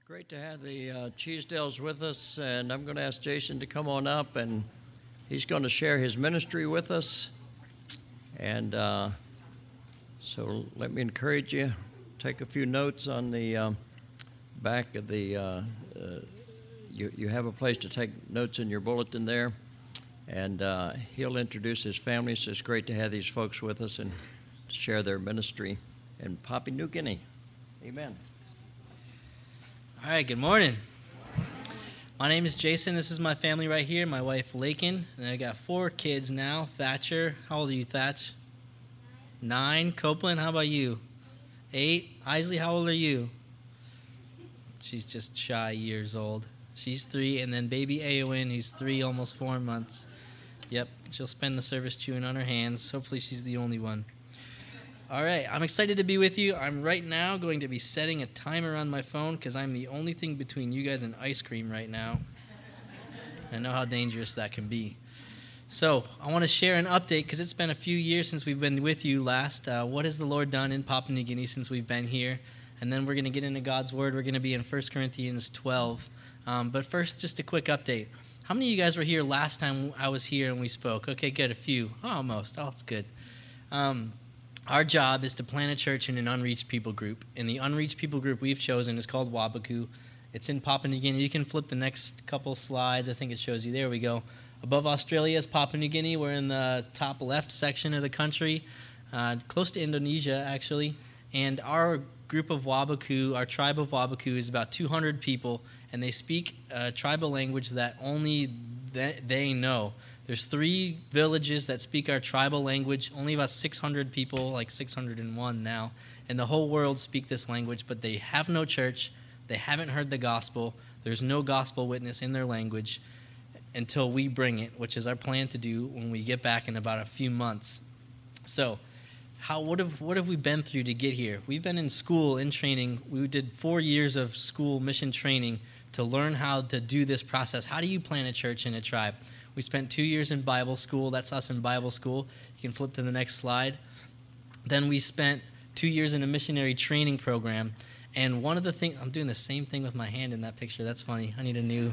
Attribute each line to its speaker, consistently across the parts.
Speaker 1: Great to have the Cheesedales with us, and I'm going to ask Jason to come on up, and he's going to share his ministry with us. And so let me encourage you, take a few notes on the back of the, you have a place to take notes in your bulletin there, and he'll introduce his family. So it's great to have these folks with us and share their ministry in Papua New Guinea. Amen.
Speaker 2: All right, good morning. My name is Jason. This is my family right here, my wife, Lakin, and I got 4 kids now. Thatcher, how old are you, Thatch? 9. Copeland, how about you? 8. Isley, how old are you? She's just shy years old. She's 3, and then baby Aowen, who's 3, almost 4 months. Yep, she'll spend the service chewing on her hands. Hopefully she's the only one. All right, I'm excited to be with you. I'm right now going to be setting a timer on my phone because I'm the only thing between you guys and ice cream right now. I know how dangerous that can be. So I want to share an update because it's been a few years since we've been with you last. What has the Lord done in Papua New Guinea since we've been here? And then we're going to get into God's Word. We're going to be in 1 Corinthians 12. But first, just a quick update. How many of you guys were here last time I was here and we spoke? Okay, good, a few. Oh, almost. Oh, that's good. Our job is to plant a church in an unreached people group. And the unreached people group we've chosen is called Wabaku. It's in Papua New Guinea. You can flip the next couple slides. I think it shows you. There we go. Above Australia is Papua New Guinea. We're in the top left section of the country, close to Indonesia, actually. And our group of Wabaku, our tribe of Wabaku, is about 200 people, and they speak a tribal language that only they know. There's 3 villages that speak our tribal language. Only about 600 people, like 601 now, in the whole world speak this language, but they have no church. They haven't heard the gospel. There's no gospel witness in their language until we bring it, which is our plan to do when we get back in about a few months. So what have we been through to get here? We've been in school, in training. We did 4 years of school mission training to learn how to do this process. How do you plant a church in a tribe? We spent 2 years in Bible school. That's us in Bible school. You can flip to the next slide. Then we spent 2 years in a missionary training program. And one of the things, I'm doing the same thing with my hand in that picture. That's funny. I need a new.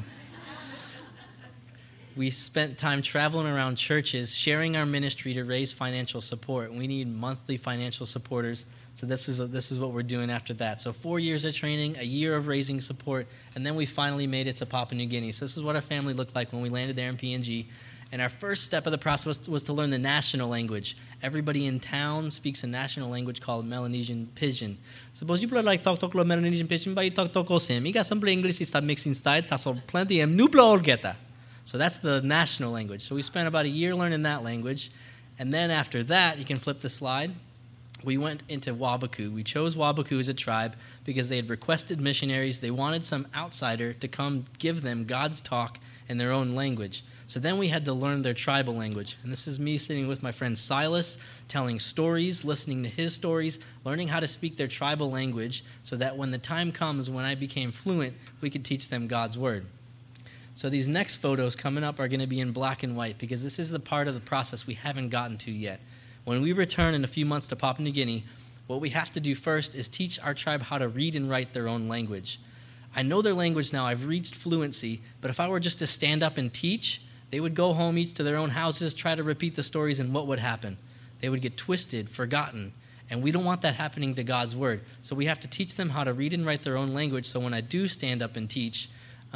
Speaker 2: We spent time traveling around churches, sharing our ministry to raise financial support. We need monthly financial supporters. So this is what we're doing after that. So 4 years of training, a year of raising support, and then we finally made it to Papua New Guinea. So this is what our family looked like when we landed there in PNG. And our first step of the process was to learn the national language. Everybody in town speaks a national language called Melanesian Pidgin. Suppose you like talk Melanesian Pidgin, but you talk Sim. You got some English, you start mixing styles, that's all plenty of new get. So that's the national language. So we spent about a year learning that language. And then after that, you can flip the slide. We went into Wabaku. We chose Wabaku as a tribe because they had requested missionaries. They wanted some outsider to come give them God's talk in their own language. So then we had to learn their tribal language. And this is me sitting with my friend Silas, telling stories, listening to his stories, learning how to speak their tribal language so that when the time comes when I became fluent, we could teach them God's word. So these next photos coming up are going to be in black and white because this is the part of the process we haven't gotten to yet. When we return in a few months to Papua New Guinea, what we have to do first is teach our tribe how to read and write their own language. I know their language now. I've reached fluency, but if I were just to stand up and teach, they would go home each to their own houses, try to repeat the stories, and what would happen? They would get twisted, forgotten, and we don't want that happening to God's word. So we have to teach them how to read and write their own language so when I do stand up and teach,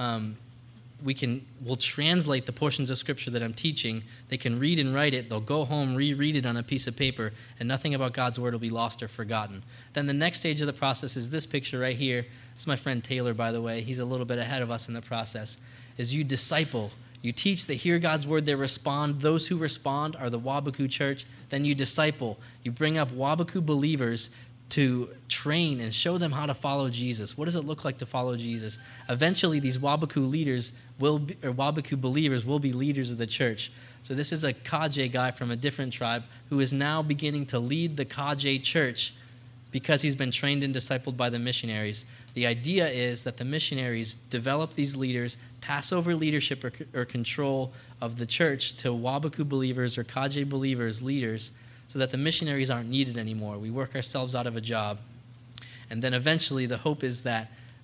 Speaker 2: we'll translate the portions of Scripture that I'm teaching. They can read and write it. They'll go home, reread it on a piece of paper, and nothing about God's Word will be lost or forgotten. Then the next stage of the process is this picture right here. This is my friend Taylor, by the way. He's a little bit ahead of us in the process. Is you disciple. You teach, they hear God's Word, they respond. Those who respond are the Wabaku church. Then you disciple. You bring up Wabaku believers to train and show them how to follow Jesus. What does it look like to follow Jesus? Eventually, these Wabaku leaders Wabaku believers will be leaders of the church. So this is a Kaje guy from a different tribe who is now beginning to lead the Kaje church because he's been trained and discipled by the missionaries. The idea is that the missionaries develop these leaders, pass over leadership or control of the church to Wabaku believers or Kaje believers, leaders, so that the missionaries aren't needed anymore. We work ourselves out of a job. And then eventually the hope is that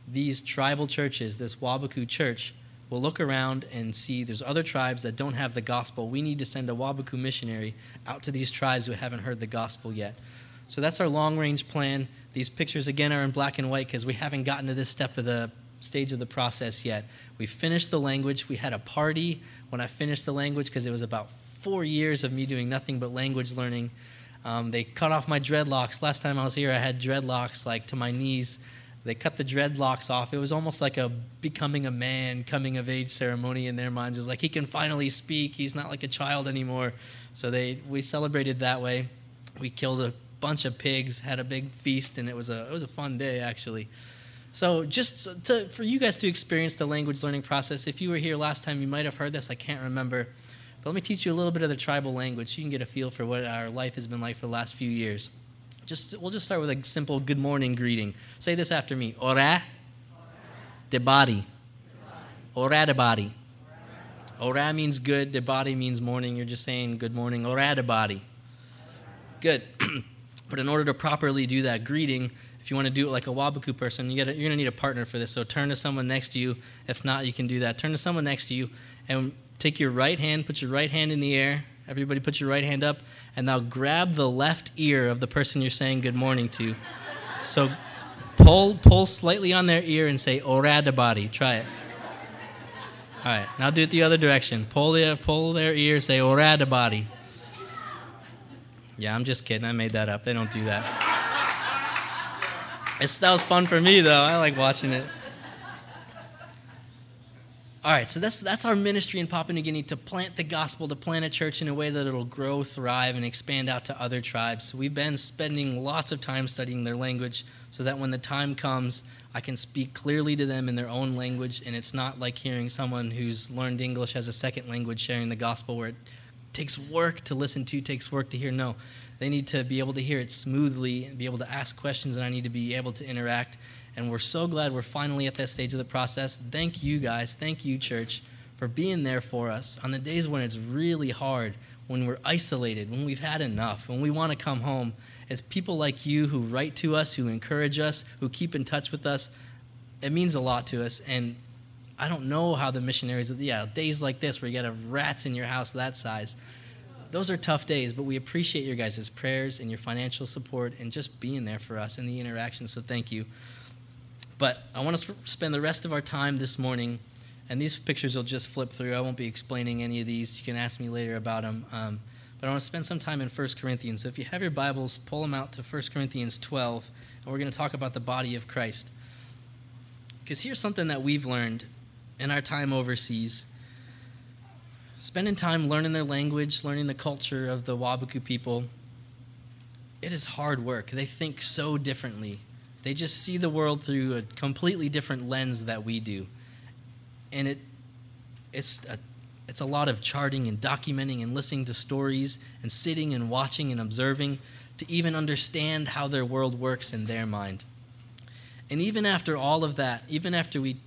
Speaker 2: these tribal churches, this Wabaku church, will look around and see there's other tribes that don't have the gospel. We need to send a Wabaku missionary out to these tribes who haven't heard the gospel yet. So that's our long-range plan. These pictures, again, are in black and white because we haven't gotten to this stage of the process yet. We finished the language. We had a party when I finished the language because it was about 4 years of me doing nothing but language learning. They cut off my dreadlocks. Last time I was here, I had dreadlocks like to my knees. They cut the dreadlocks off. It was almost like a becoming a man, coming of age ceremony in their minds. It was like he can finally speak. He's not like a child anymore. So we celebrated that way. We killed a bunch of pigs, had a big feast, and it was a fun day actually. So just for you guys to experience the language learning process, if you were here last time, you might have heard this. I can't remember. But let me teach you a little bit of the tribal language so you can get a feel for what our life has been like for the last few years. We'll just start with a simple good morning greeting. Say this after me. Ora debari. Ora debari. Ora means good. Debari means morning. You're just saying good morning. Ora debari. Good. But in order to properly do that greeting, if you want to do it like a Wabaku person, you're going to need a partner for this. So turn to someone next to you. If not, you can do that. Turn to someone next to you and take your right hand, put your right hand in the air. Everybody put your right hand up, and now grab the left ear of the person you're saying good morning to. So pull slightly on their ear and say, Ora debari. Try it. All right, now do it the other direction. Pull their ear, say, Ora debari. Yeah, I'm just kidding. I made that up. They don't do that. That was fun for me, though. I like watching it. All right, so that's our ministry in Papua New Guinea, to plant the gospel, to plant a church in a way that it'll grow, thrive, and expand out to other tribes. So we've been spending lots of time studying their language so that when the time comes, I can speak clearly to them in their own language, and it's not like hearing someone who's learned English as a second language sharing the gospel where it takes work to listen to, takes work to hear. No, they need to be able to hear it smoothly and be able to ask questions, and I need to be able to interact. And we're so glad we're finally at that stage of the process. Thank you guys, thank you church, for being there for us on the days when it's really hard, when we're isolated, when we've had enough, when we want to come home. It's people like you who write to us, who encourage us, who keep in touch with us. It means a lot to us. And I don't know how the missionaries, days like this where you got rats in your house that size, those are tough days, but we appreciate your guys' prayers and your financial support and just being there for us in the interaction, so thank you. But I want to spend the rest of our time this morning, and these pictures will just flip through. I won't be explaining any of these. You can ask me later about them. But I want to spend some time in 1 Corinthians. So if you have your Bibles, pull them out to 1 Corinthians 12, and we're going to talk about the body of Christ. Because here's something that we've learned in our time overseas. Spending time learning their language, learning the culture of the Wabaku people, it is hard work. They think so differently. They just see the world through a completely different lens that we do. And it's a lot of charting and documenting and listening to stories and sitting and watching and observing to even understand how their world works in their mind. And even after all of that, even after we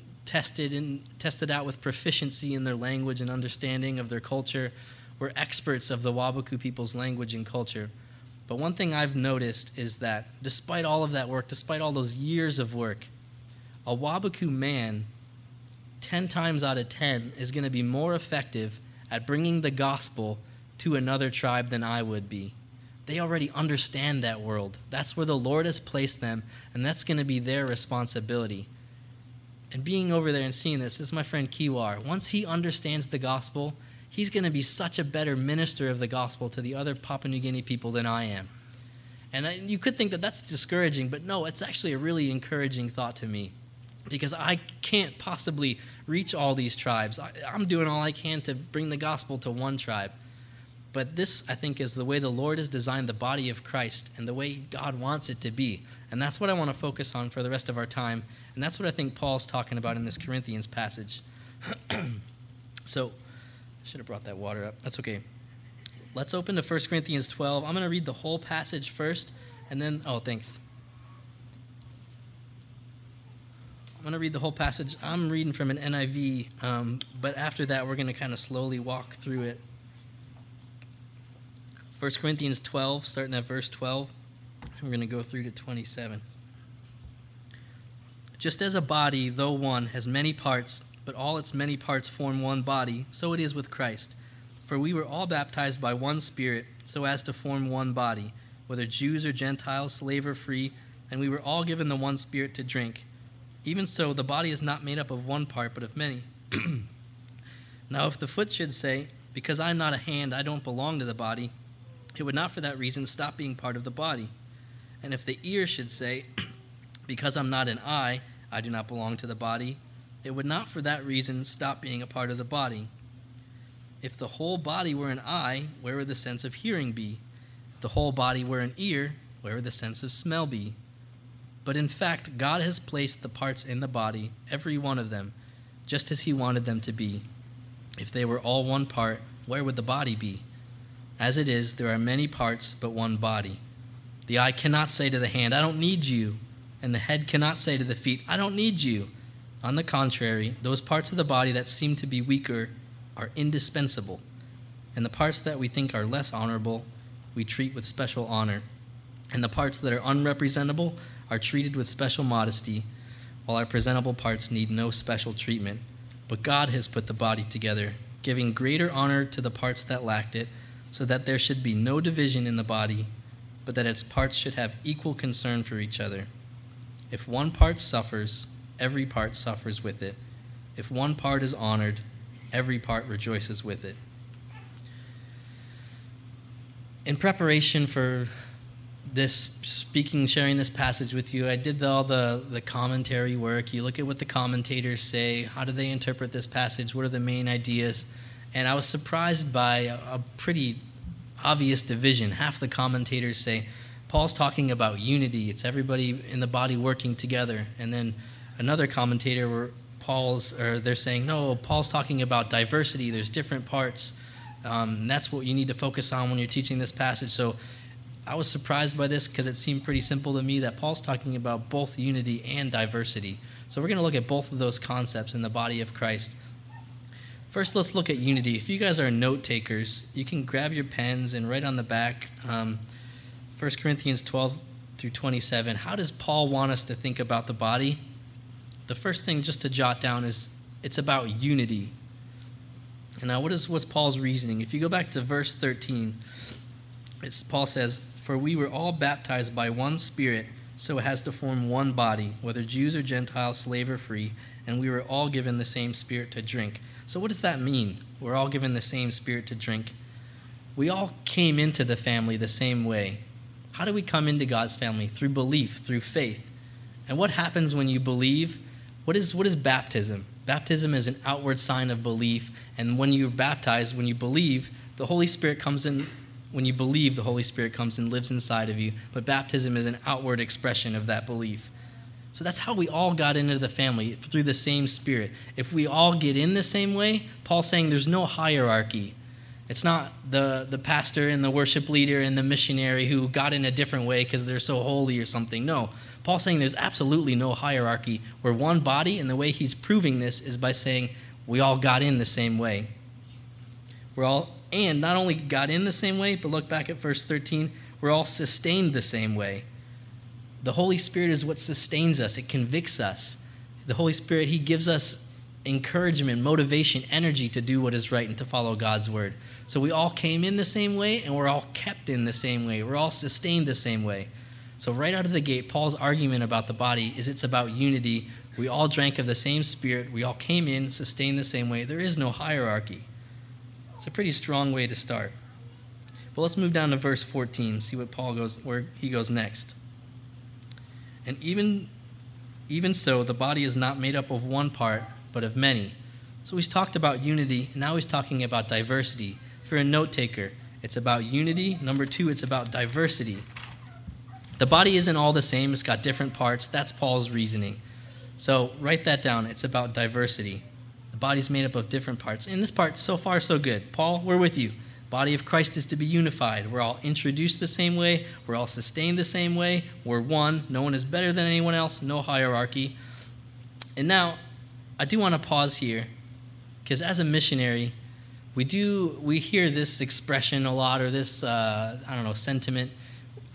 Speaker 2: tested out with proficiency in their language and understanding of their culture, we're experts of the Wabaku people's language and culture. But one thing I've noticed is that despite all of that work, despite all those years of work, a Wabaku man, 10 times out of 10, is going to be more effective at bringing the gospel to another tribe than I would be. They already understand that world. That's where the Lord has placed them, and that's going to be their responsibility. And being over there and seeing this is my friend Kiwar. Once he understands the gospel, he's going to be such a better minister of the gospel to the other Papua New Guinea people than I am. And you could think that that's discouraging, but no, it's actually a really encouraging thought to me, because I can't possibly reach all these tribes. I'm doing all I can to bring the gospel to one tribe. But this, I think, is the way the Lord has designed the body of Christ and the way God wants it to be. And that's what I want to focus on for the rest of our time. And that's what I think Paul's talking about in this Corinthians passage. So, I should have brought that water up. That's okay. Let's open to 1 Corinthians 12. I'm going to read the whole passage first, and then, thanks. I'm going to read the whole passage. I'm reading from an NIV, but after that, we're going to kind of slowly walk through it. 1 Corinthians 12, starting at verse 12. I'm going to go through to 27. Just as a body, though one, has many parts, but all its many parts form one body, so it is with Christ. For we were all baptized by one Spirit, so as to form one body, whether Jews or Gentiles, slave or free, and we were all given the one Spirit to drink. Even so, the body is not made up of one part, but of many. Now, if the foot should say, because I'm not a hand, I don't belong to the body, it would not for that reason stop being part of the body. And if the ear should say, because I'm not an eye, I do not belong to the body, it would not for that reason stop being a part of the body. If the whole body were an eye, where would the sense of hearing be? If the whole body were an ear, where would the sense of smell be? But in fact, God has placed the parts in the body, every one of them, just as he wanted them to be. If they were all one part, where would the body be? As it is, there are many parts, but one body. The eye cannot say to the hand, I don't need you. And the head cannot say to the feet, I don't need you. On the contrary, those parts of the body that seem to be weaker are indispensable. And the parts that we think are less honorable, we treat with special honor. And the parts that are unrepresentable are treated with special modesty, while our presentable parts need no special treatment. But God has put the body together, giving greater honor to the parts that lacked it, so that there should be no division in the body, but that its parts should have equal concern for each other. If one part suffers, every part suffers with it. If one part is honored, every part rejoices with it. In preparation for this sharing this passage with you, I did all the commentary work. You look at what the commentators say. How do they interpret this passage? What are the main ideas? And I was surprised by a pretty obvious division. Half the commentators say Paul's talking about unity. It's everybody in the body working together. And then another commentator where they're saying, no, Paul's talking about diversity. There's different parts. And that's what you need to focus on when you're teaching this passage. So I was surprised by this because it seemed pretty simple to me that Paul's talking about both unity and diversity. So we're going to look at both of those concepts in the body of Christ. First, let's look at unity. If you guys are note takers, you can grab your pens and write on the back 1 Corinthians 12 through 27. How does Paul want us to think about the body? The first thing just to jot down is it's about unity. And now what's Paul's reasoning? If you go back to verse 13, Paul says, for we were all baptized by one Spirit, so it has to form one body, whether Jews or Gentiles, slave or free, and we were all given the same Spirit to drink. So what does that mean? We're all given the same Spirit to drink. We all came into the family the same way. How do we come into God's family? Through belief, through faith. And what happens when you believe? What is baptism? Baptism is an outward sign of belief, and when you're baptized, when you believe, the Holy Spirit comes in. When you believe, the Holy Spirit comes and lives inside of you. But baptism is an outward expression of that belief. So that's how we all got into the family, through the same Spirit. If we all get in the same way, Paul's saying there's no hierarchy. It's not the pastor and the worship leader and the missionary who got in a different way because they're so holy or something. No, Paul's saying there's absolutely no hierarchy. We're one body, and the way he's proving this is by saying we all got in the same way. And not only got in the same way, but look back at verse 13, we're all sustained the same way. The Holy Spirit is what sustains us. It convicts us. The Holy Spirit, he gives us encouragement, motivation, energy to do what is right and to follow God's word. So we all came in the same way, and we're all kept in the same way. We're all sustained the same way. So right out of the gate, Paul's argument about the body is it's about unity. We all drank of the same Spirit. We all came in, sustained the same way. There is no hierarchy. It's a pretty strong way to start. But let's move down to verse 14, see where he goes next. And even so, the body is not made up of one part, but of many. So he's talked about unity, and now he's talking about diversity. For a note taker, it's about unity. Number 2, it's about diversity. The body isn't all the same. It's got different parts. That's Paul's reasoning. So write that down. It's about diversity. The body's made up of different parts. In this part, so far, so good. Paul, we're with you. Body of Christ is to be unified. We're all introduced the same way. We're all sustained the same way. We're one. No one is better than anyone else. No hierarchy. And now, I do want to pause here, because as a missionary, we hear this expression a lot, or this, sentiment.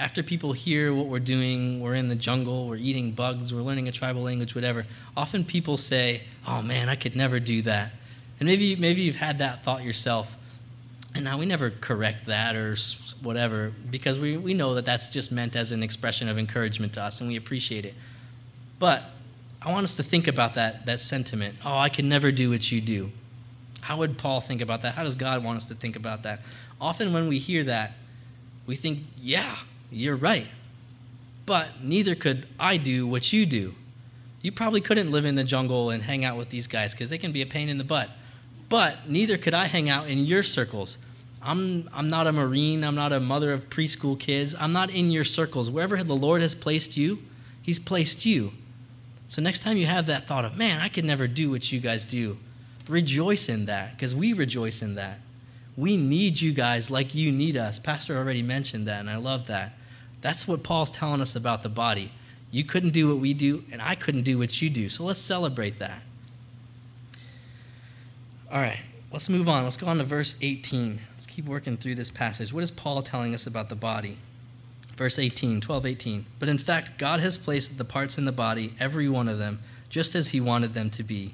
Speaker 2: after people hear what we're doing, we're in the jungle, we're eating bugs, we're learning a tribal language, whatever, often people say, oh man, I could never do that. And maybe you've had that thought yourself. And now we never correct that or whatever, because we know that that's just meant as an expression of encouragement to us, and we appreciate it. But I want us to think about that sentiment. Oh, I can never do what you do. How would Paul think about that? How does God want us to think about that? Often when we hear that, we think, yeah, you're right. But neither could I do what you do. You probably couldn't live in the jungle and hang out with these guys because they can be a pain in the butt. But neither could I hang out in your circles. I'm not a Marine. I'm not a mother of preschool kids. I'm not in your circles. Wherever the Lord has placed you, he's placed you. So next time you have that thought of, man, I could never do what you guys do, rejoice in that, because we rejoice in that. We need you guys like you need us. Pastor already mentioned that, and I love that. That's what Paul's telling us about the body. You couldn't do what we do, and I couldn't do what you do. So let's celebrate that. All right, let's move on. Let's go on to verse 18. Let's keep working through this passage. What is Paul telling us about the body? Verse 18, 12:18. But in fact, God has placed the parts in the body, every one of them, just as he wanted them to be.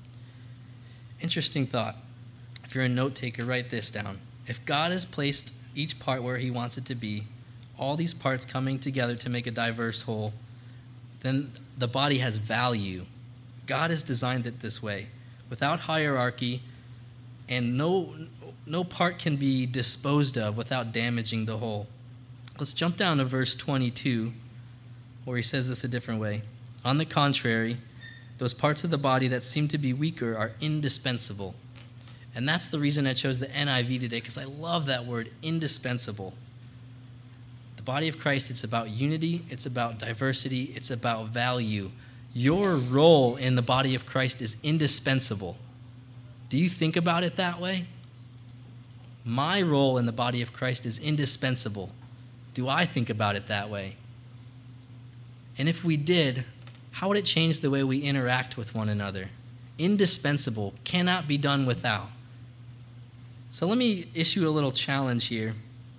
Speaker 2: Interesting thought. If you're a note taker, write this down. If God has placed each part where he wants it to be, all these parts coming together to make a diverse whole, then the body has value. God has designed it this way, without hierarchy, and no part can be disposed of without damaging the whole. Let's jump down to verse 22, where he says this a different way. On the contrary, those parts of the body that seem to be weaker are indispensable. And that's the reason I chose the NIV today, because I love that word, indispensable. The body of Christ, it's about unity, it's about diversity, it's about value. Your role in the body of Christ is indispensable. Do you think about it that way? My role in the body of Christ is indispensable. Do I think about it that way? And if we did, how would it change the way we interact with one another? Indispensable, cannot be done without. So let me issue a little challenge here.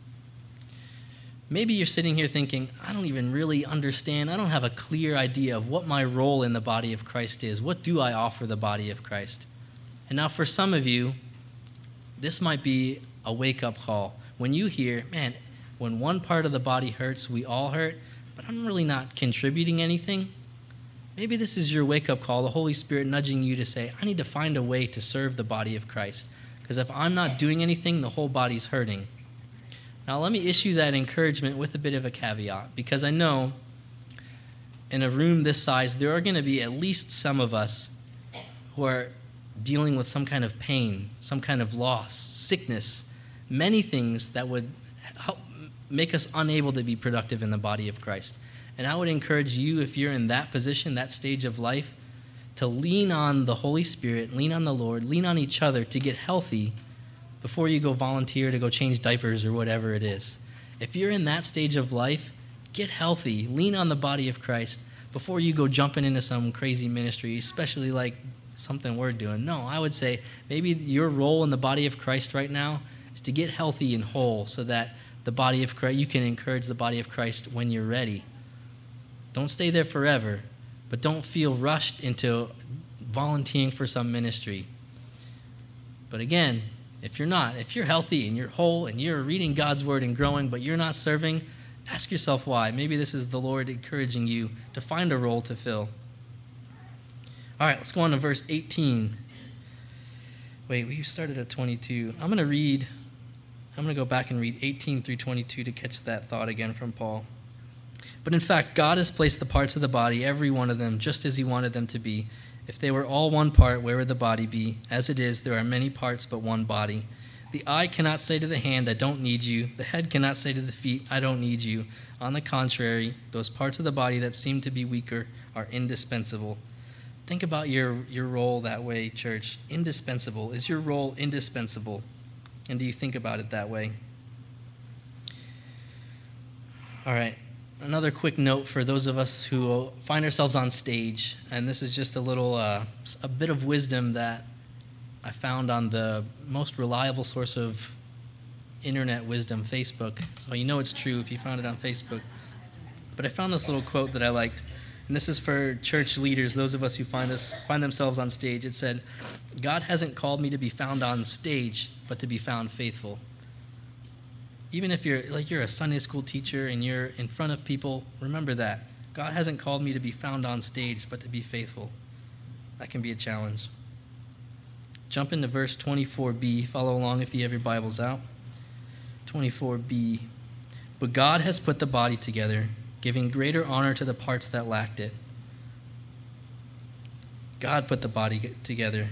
Speaker 2: Maybe you're sitting here thinking, I don't even really understand. I don't have a clear idea of what my role in the body of Christ is. What do I offer the body of Christ? And now for some of you, this might be a wake-up call. When you hear, man, when one part of the body hurts, we all hurt, but I'm really not contributing anything. Maybe this is your wake-up call, the Holy Spirit nudging you to say, I need to find a way to serve the body of Christ. Because if I'm not doing anything, the whole body's hurting. Now, let me issue that encouragement with a bit of a caveat, because I know in a room this size, there are going to be at least some of us who are dealing with some kind of pain, some kind of loss, sickness, many things that would help make us unable to be productive in the body of Christ. And I would encourage you, if you're in that position, that stage of life, to lean on the Holy Spirit, lean on the Lord, lean on each other to get healthy before you go volunteer to go change diapers or whatever it is. If you're in that stage of life, get healthy. Lean on the body of Christ before you go jumping into some crazy ministry, especially like something we're doing. No, I would say maybe your role in the body of Christ right now is to get healthy and whole so that the body of Christ, you can encourage the body of Christ when you're ready. Don't stay there forever, but don't feel rushed into volunteering for some ministry. But again, if you're healthy and you're whole and you're reading God's word and growing, but you're not serving, ask yourself why. Maybe this is the Lord encouraging you to find a role to fill. All right, let's go on to verse 18. Wait, we started at 22. I'm going to go back and read 18 through 22 to catch that thought again from Paul. But in fact, God has placed the parts of the body, every one of them, just as he wanted them to be. If they were all one part, where would the body be? As it is, there are many parts, but one body. The eye cannot say to the hand, I don't need you. The head cannot say to the feet, I don't need you. On the contrary, those parts of the body that seem to be weaker are indispensable. Think about your role that way, church. Indispensable. Is your role indispensable? And do you think about it that way? All right. Another quick note for those of us who find ourselves on stage, and this is just a bit of wisdom that I found on the most reliable source of internet wisdom, Facebook. So you know it's true if you found it on Facebook. But I found this little quote that I liked. And this is for church leaders, those of us who find themselves on stage. It said, "God hasn't called me to be found on stage, but to be found faithful." Even if you're a Sunday school teacher and you're in front of people, remember that. God hasn't called me to be found on stage, but to be faithful. That can be a challenge. Jump into verse 24b. Follow along if you have your Bibles out. 24b. "But God has put the body together, giving greater honor to the parts that lacked it." God put the body together.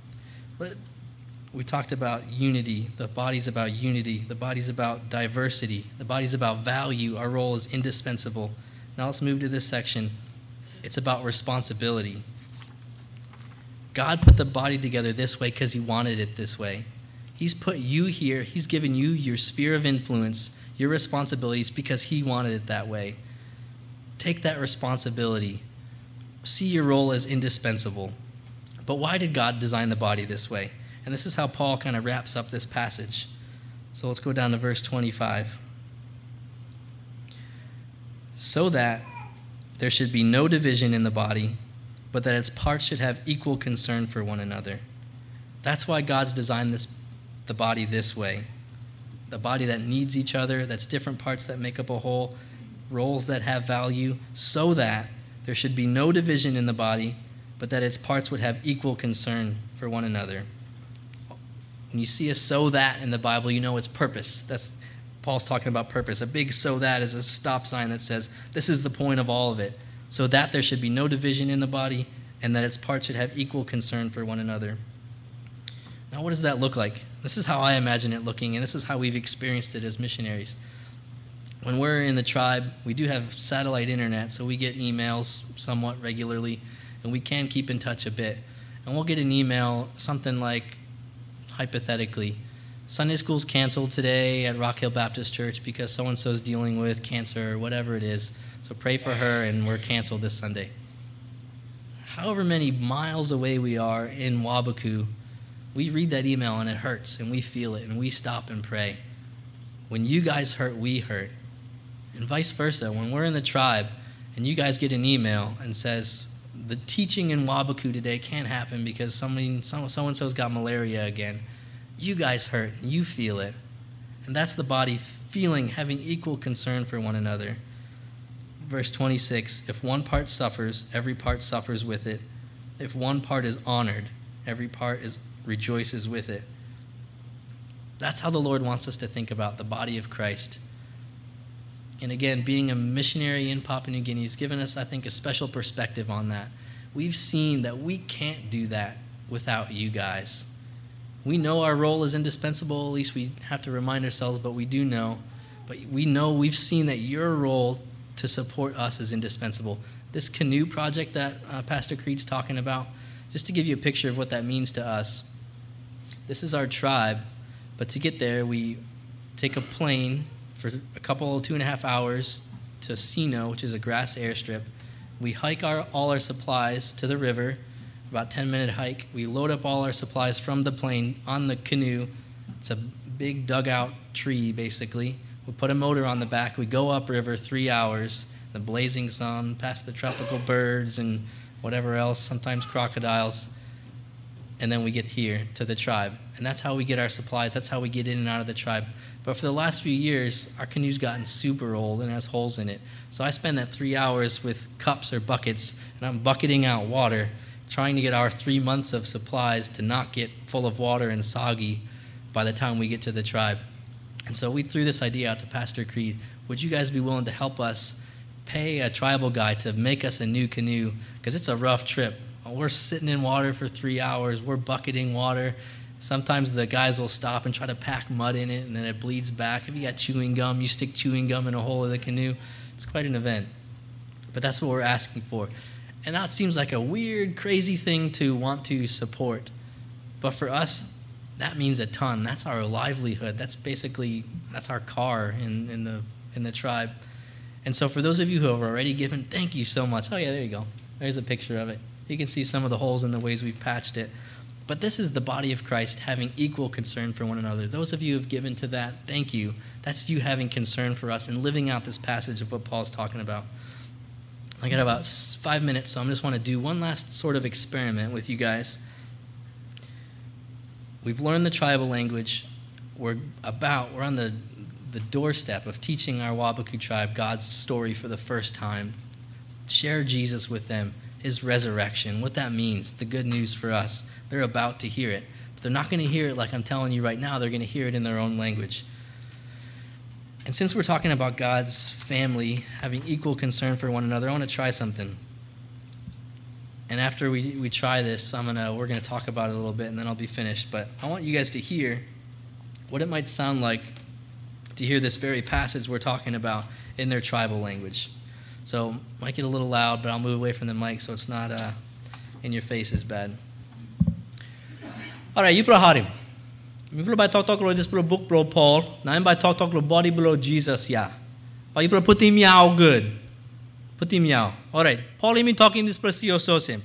Speaker 2: We talked about unity. The body's about unity. The body's about diversity. The body's about value. Our role is indispensable. Now let's move to this section. It's about responsibility. God put the body together this way because he wanted it this way. He's put you here. He's given you your sphere of influence, your responsibilities, because he wanted it that way. Take that responsibility. See your role as indispensable. But why did God design the body this way? And this is how Paul kind of wraps up this passage. So let's go down to verse 25. "So that there should be no division in the body, but that its parts should have equal concern for one another." That's why God's designed the body this way. The body that needs each other, that's different parts that make up a whole, roles that have value, so that there should be no division in the body, but that its parts would have equal concern for one another. When you see a "so that" in the Bible, you know it's purpose. That's Paul's talking about purpose. A big "so that" is a stop sign that says this is the point of all of it. So that there should be no division in the body, and that its parts should have equal concern for one another. Now, what does that look like? This is how I imagine it looking, and this is how we've experienced it as missionaries. When we're in the tribe, we do have satellite internet, so we get emails somewhat regularly, and we can keep in touch a bit. And we'll get an email, something like, hypothetically, "Sunday school's canceled today at Rock Hill Baptist Church because so-and-so is dealing with cancer," or whatever it is. So pray for her, and we're canceled this Sunday. However many miles away we are in Wabaku, we read that email and it hurts, and we feel it, and we stop and pray. When you guys hurt, we hurt. And vice versa. When we're in the tribe and you guys get an email and says, "The teaching in Wabaku today can't happen because so-and-so's got malaria again," you guys hurt, and you feel it. And that's the body feeling, having equal concern for one another. Verse 26, "If one part suffers, every part suffers with it. If one part is honored, every part rejoices with it." That's how the Lord wants us to think about the body of Christ. And again, being a missionary in Papua New Guinea has given us, I think, a special perspective on that. We've seen that we can't do that without you guys. We know our role is indispensable, at least we have to remind ourselves, but we do know. But we know, we've seen that your role to support us is indispensable. This canoe project that Pastor Creed's talking about, just to give you a picture of what that means to us. This is our tribe, but to get there, we take a plane for a couple, 2.5 hours to Sino, which is a grass airstrip. We hike all our supplies to the river, about 10-minute hike. We load up all our supplies from the plane on the canoe. It's a big dugout tree, basically. We put a motor on the back. We go upriver 3 hours, the blazing sun, past the tropical birds and whatever else, sometimes crocodiles. And then we get here to the tribe. And that's how we get our supplies. That's how we get in and out of the tribe. But for the last few years, our canoe's gotten super old and has holes in it. So I spend that 3 hours with cups or buckets, and I'm bucketing out water, trying to get our 3 months of supplies to not get full of water and soggy by the time we get to the tribe. And so we threw this idea out to Pastor Creed. Would you guys be willing to help us pay a tribal guy to make us a new canoe? Because it's a rough trip. We're sitting in water for 3 hours. We're bucketing water. Sometimes the guys will stop and try to pack mud in it, and then it bleeds back. If you got chewing gum, you stick chewing gum in a hole of the canoe. It's quite an event. But that's what we're asking for. And that seems like a weird, crazy thing to want to support. But for us, that means a ton. That's our livelihood. That's our car in the tribe. And so for those of you who have already given, thank you so much. Oh yeah, there you go. There's a picture of it. You can see some of the holes in the ways we've patched it. But this is the body of Christ having equal concern for one another. Those of you who have given to that, thank you. That's you having concern for us and living out this passage of what Paul's talking about. I got about 5 minutes, so I just want to do one last sort of experiment with you guys. We've learned the tribal language. We're on the doorstep of teaching our Wabaku tribe God's story for the first time. Share Jesus with them, his resurrection, what that means, the good news for us. They're about to hear it. But they're not going to hear it like I'm telling you right now. They're going to hear it in their own language. And since we're talking about God's family having equal concern for one another, I want to try something. And after we try this, we're going to talk about it a little bit, and then I'll be finished. But I want you guys to hear what it might sound like to hear this very passage we're talking about in their tribal language. So it might get a little loud, but I'll move away from the mic so it's not in your face as bad. All right, you harim. You by talk this book bro Paul. Now by talk body below Jesus yeah. But you put him yaw good. Put him yaw. All right. Paul me talking this precioso.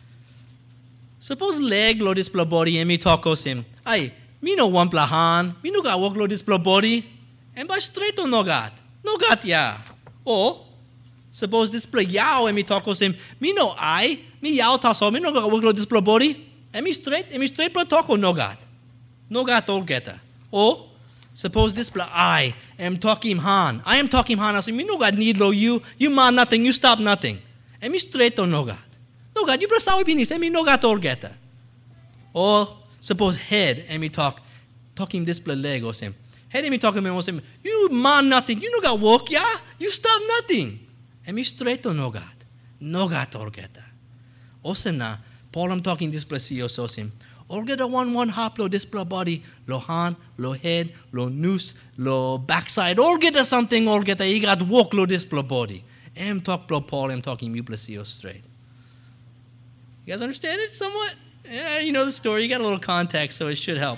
Speaker 2: Suppose leg lo this body and me talk him. Ay, me no one plahan. Me no got walk lo this body. And by straight or no got. No got ya. Oh. Suppose this play yaw and me talk him. Me no I. Me yaw taso. Me no got walk lo this body. And me straight pro talk no got. No got all getter. Oh. Suppose this play I am talking han. I am talking han. I say me no got need lo you. You man nothing. You stop nothing. And me straight or no got. No got. You play sawi pinis. And me no got all getter. Or suppose head and me talking this play leg or same. Head and me talking me say you man nothing. You no got walk ya. You stop nothing. And me straight or no got. No got all getter. Also na Paul I'm talking this play so sim. All get a one hop lo display body, lo hand, lo head, lo noose, lo backside. All get a something, all get a you got walk lo display body. Am talk lo Paul, am talking you plesio straight. You guys understand it somewhat? Yeah, you know the story. You got a little context, so it should help.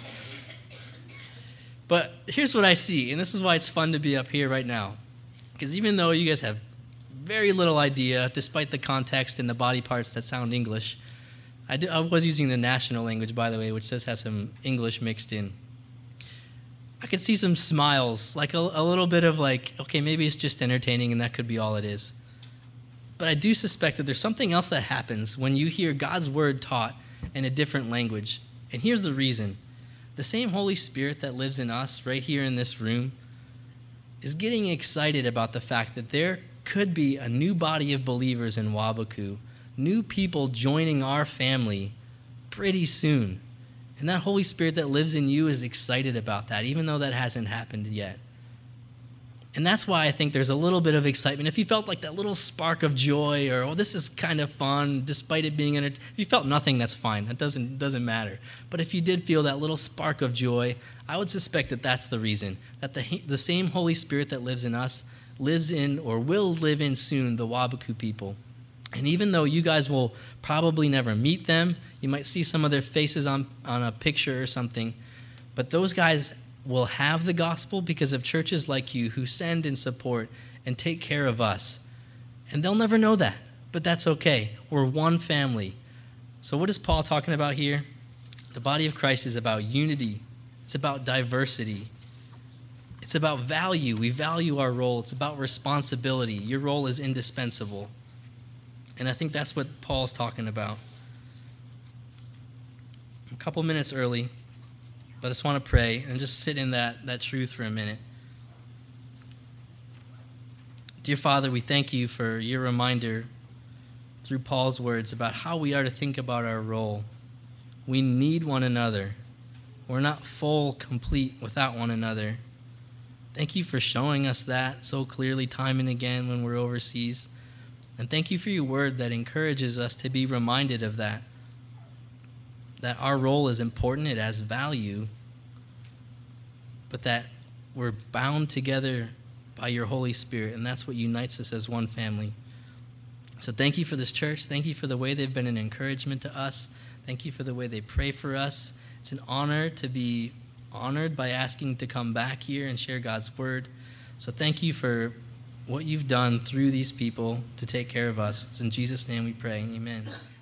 Speaker 2: But here's what I see, and this is why it's fun to be up here right now. Because even though you guys have very little idea, despite the context and the body parts that sound English, I was using the national language, by the way, which does have some English mixed in. I could see some smiles, like a little bit of like, okay, maybe it's just entertaining and that could be all it is. But I do suspect that there's something else that happens when you hear God's word taught in a different language. And here's the reason. The same Holy Spirit that lives in us right here in this room is getting excited about the fact that there could be a new body of believers in Wabaku, new people joining our family pretty soon. And that Holy Spirit that lives in you is excited about that, even though that hasn't happened yet. And that's why I think there's a little bit of excitement. If you felt like that little spark of joy or, oh, this is kind of fun, despite it being if you felt nothing, that's fine. It doesn't matter. But if you did feel that little spark of joy, I would suspect that that's the reason, that the same Holy Spirit that lives in us lives in or will live in soon the Wabaku people. And even though you guys will probably never meet them, you might see some of their faces on a picture or something, but those guys will have the gospel because of churches like you who send and support and take care of us. And they'll never know that, but that's okay. We're one family. So what is Paul talking about here? The body of Christ is about unity. It's about diversity. It's about value. We value our role. It's about responsibility. Your role is indispensable. And I think that's what Paul's talking about. I'm a couple minutes early, but I just want to pray and just sit in that truth for a minute. Dear Father, we thank you for your reminder through Paul's words about how we are to think about our role. We need one another. We're not full, complete without one another. Thank you for showing us that so clearly time and again when we're overseas. And thank you for your word that encourages us to be reminded of that our role is important, it has value, but that we're bound together by your Holy Spirit, and that's what unites us as one family. So thank you for this church. Thank you for the way they've been an encouragement to us. Thank you for the way they pray for us. It's an honor to be honored by asking to come back here and share God's word. So thank you for what you've done through these people to take care of us. It's in Jesus' name we pray. Amen.